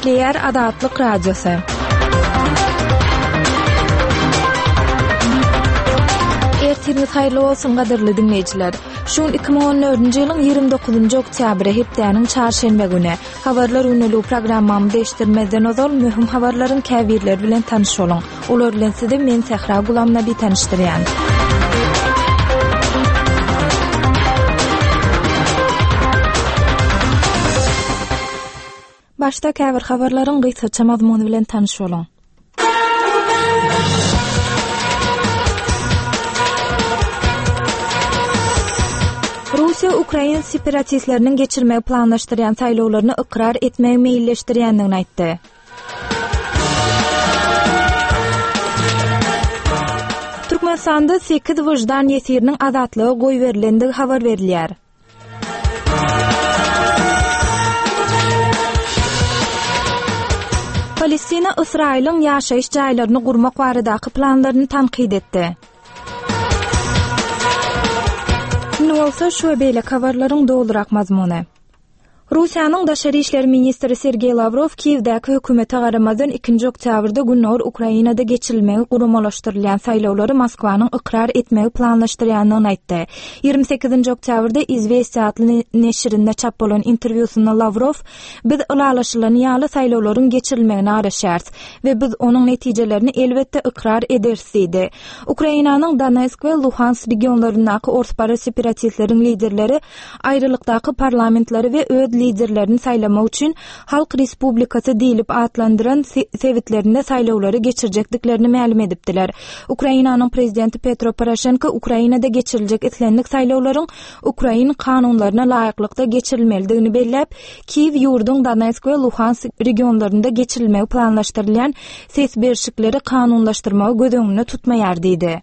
Nükleer Adatlyk Radiosu. Ertiriniz hayırlı olsun gaderli dinleyijiler. Şun 2014-nji ýylyň 29-njy oktýabry hepdeniň çarşembe güni habarlar ünlü programmamy değiştirmeden ozal mühim habarlaryň käbirleri bilen tanış bolun. Olar bilen sizi men Sehra Gulamnaby tanışdyrýan. Başta käbir habarlaryň gysgaça mazmuny bilen tanış bolun. Rusiya Ukraina separatistlerinin geçirmeyi planlaşdyrýan saýlawlaryny ikrar etmeyi meýilleşdirýändigini aýtdy. Türkmenistanda 8 wyjdan ýesiriniň azatlygy goý berilendigi habar berilýär. Palestina Israýlyň ýaşaýyş jaýlaryny gurmak baradaky planlaryny tanqid etdi. Nolsa şu beýle habarlaryň dolurak mazmuny. Rusiýanyň Daşary işler ministri Sergey Lavrov Kiýewdäki hökümete garamazdan 2-nji oktýabrda günler Ukrainada geçirilmegi guramalaşdyrylýan saýlawlary Moskwanyň ikrar etmegi planlaşdyrýanyny aýtdy. 28-nji oktýabrda Izvestiýa adly neşrinde çap bolan interwýusynda Lavrov "Biz ulalaşylan ýaly saýlawlaryň geçirilmegine araşýarys we biz onuň netijelerini elbetde ikrar edersiz" diýdi. Ukrainanyň Donetsk we Luhansk regionlaryndaky ortspara separatistleriň liderleri aýrylykdaky parlamentlary we öz liderlerini saýlamak üçin Halk Respublikasy diýilip atlandyran sewitlerinde saýlawlary geçirjekdiklerini ma'lum edipdiler. Ukrainanyň prezidenti Petro Poroshenko Ukrainada geçiriljek etlenlik saýlawlaryň Ukraina kanunlaryna laýyklykda geçirilmeligini belläp, Kiýew ýurduň Donetsk we Luhansk regionlarynda geçirilmegi planlaşdyrylýan ses berişikleri kanunlaşdyrmagy göz öňünde tutmaýar diýdi.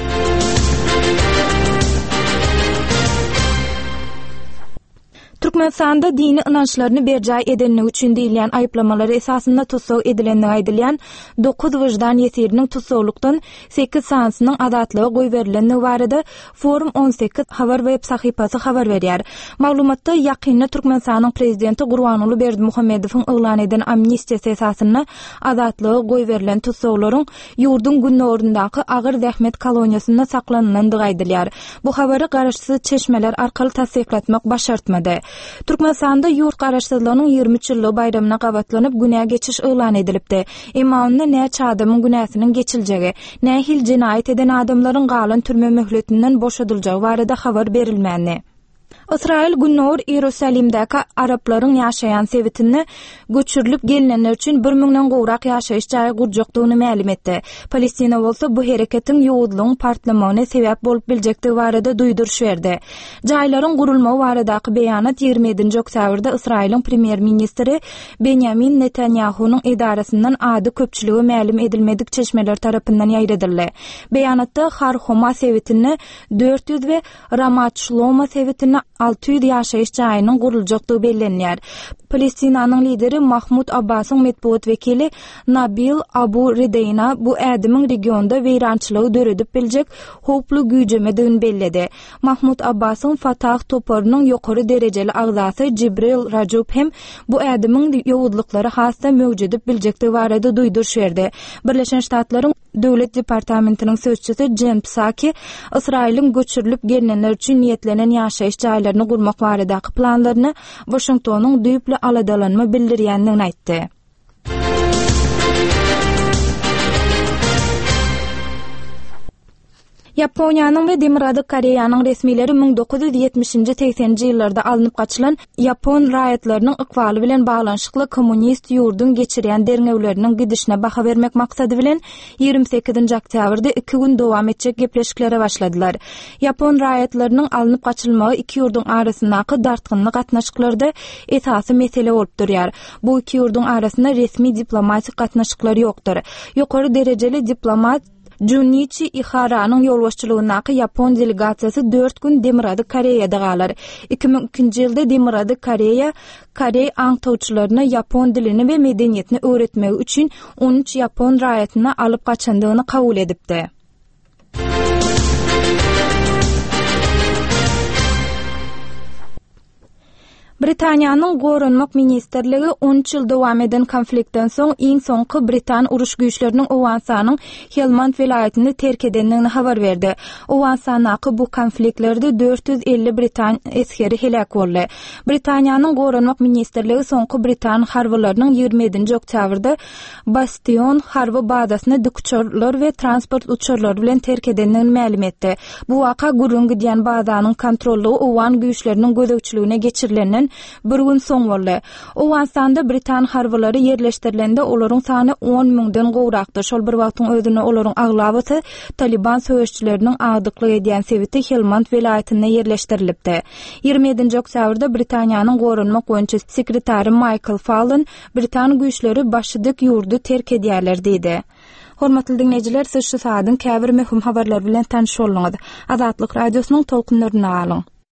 Türkmenistanda dini inançlaryny berjay edenlik üçin diýilen aýyplamalary esasynda tutsak edilendigi aýdylýan 9 wyjdan ýesiriniň tutsawlykdan 8 sansynyň azatlygy goý berilendigi barada Forum 18 habar web sahypasy habar berýär. Maglumatda ýakynda Türkmenistanyň prezidenti Gurbanuly Berdimuhammedowyň eglan eden amnistiýa esasynda azatlygy goý berilen tutsawlaryň ýurdun günlerинdaky agyr zähmet koloniýasynda saklanandygy aýdylýar. Bu habary garaşsyz çeşmeler arkaly tasdiklatmak başartmady. Türkmenistanda yurt garaşsyzlygynyň 23 ýyllyk bayramyna gabatlanyp günä geçiş eglan edilipdi. Emma onda näçe adamyň günäsiniň geçiljegi, nähil jinayet eden adamlaryň galan türme möhletinden boşadyljagy barada habar berilmäni. Israil günler Ýerusalimdäki araplaryň ýaşaýan sewitini göçürilip gelinenler üçin 1000-den gowrak ýaşaýyş jaýy gurjokdygyny ma'lum etdi. Palestina bolsa bu hereketiň ýowudlygyň partlamagyna sebäp bolup biljekdigi barada duýduruş berdi. Jaýlaryň gurulmagy baradaky beýanat 27-nji oktýabrda Israilň premier ministri Benjamin Netanyahunyň edarasyndan ady köpçüligi ma'lum edilmedik çeşmeler tarapyndan ýaýradyldy. Beýanatda Har Homa sewitini 400 we Ramat Shloma sewitini 600 ýaşaýyş jaýynyň guruljakdygy bellenýär. Palestinanyň lideri Mahmud Abbasyň medpuat wekili Nabil Abu Redeyna bu ädimiň regionda weýrançylygy döredip biljek howply güýjemediğini belledi. Mahmud Abbasyň Fatah toparynyň ýokary derejeli agzasy Jibril Rajub hem bu ädimiň ýowudlyklary hasda möwjudip biljekdigi barada duýduruş berdi. Birleşen Ştatlaryň Döwlet Departamentiniň sözçüsi Jen Psaki, Israilň göçürilip gelinenler üçin niýetlenen ýaşaýyş jaýlaryny gurmak baradaky planlaryny Washingtonyň düýpli aladalanma bildirýändigini aýtdy. Yaponiýanyň we Demiradyk Koreýanyň resmileri 1970-80-nji ýyllarda alınıp gaçylan Yapon raýatlarynyň ykbaly bilen baglanşykly kommunist ýurdun geçirýän derňewleriniň gidişine baha bermek maksady bilen 28-nji oktýabrda 2 gün dowam etjek gepleşiklere başladylar. Yapon raýatlarynyň alınıp gaçylmagy iki ýurdun arasyndaky dartgynlyk gatnaşyklarda esasy mesele bolup durýar. Bu iki ýurdun arasynda resmi diplomatik gatnaşyklar ýokdur. Ýokary derejeli diplomat Junichi Iharanyň ýolbaşçylygyndaky Yapon delegasiýasy 4 gün Demiradyk Koreýada galar. 2002-nji ýylda Demiradyk Koreýa Korey aňtawçylaryna Yapon dilini we medeniýetini öğretmek üçin 13 Yapon raýatyny alyp gaçandygyny kabul edipdi. Britaniýanyň Gorunmak Ministerligi 13 ýyl dowam eden konfliktden soň iň soňky Britan uruş güýçleriniň Owansanyň Helmand welaýatyny terk edenligini habar berdi. Owansanaky bu konfliktlerde 450 Britan eskeri helak boldy. Britaniýanyň Gorunmak Ministerligi soňky Britan harbylarynyň 27-nji oktýabrda Bastion harby badasyny dükçörler we transport uçurlary bilen terk edenligini ma'lum etdi. Bu waka gurrun gidýän badanyň kontrolly Owan güýçleriniň gözegçiligine geçirilenden bir gün soň boldy. Owansanda Britan harbylary yerleşdirilende olaryň sany 10 000-den gowrakdy. Şol bir wagtyň özüne olaryň aglabaty Taliban söýüşçileriniň agdyklyk edýän sebiti Helmand welaýatyna yerleşdirilipdi. 27-nji oktýabrda Britaniýanyň gorunmak boýunça sekretary Michael Fallon Britan güýçleri başydyk ýurdu terk edýärler diýdi. Hormatly dinleýijiler, siz şu saýdyň käbir möhüm habarlar bilen tanyş boldyňyz. Azatlyk radiosynyň tolkunlaryny alyň.